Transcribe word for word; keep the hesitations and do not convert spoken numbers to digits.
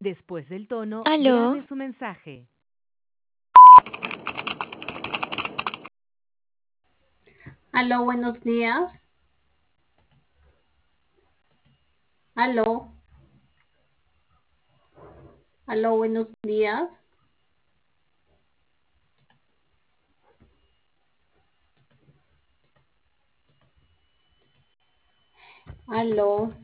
Después del tono, Aló, grabe su mensaje. Aló, buenos días. Aló. Aló, buenos días. Aló.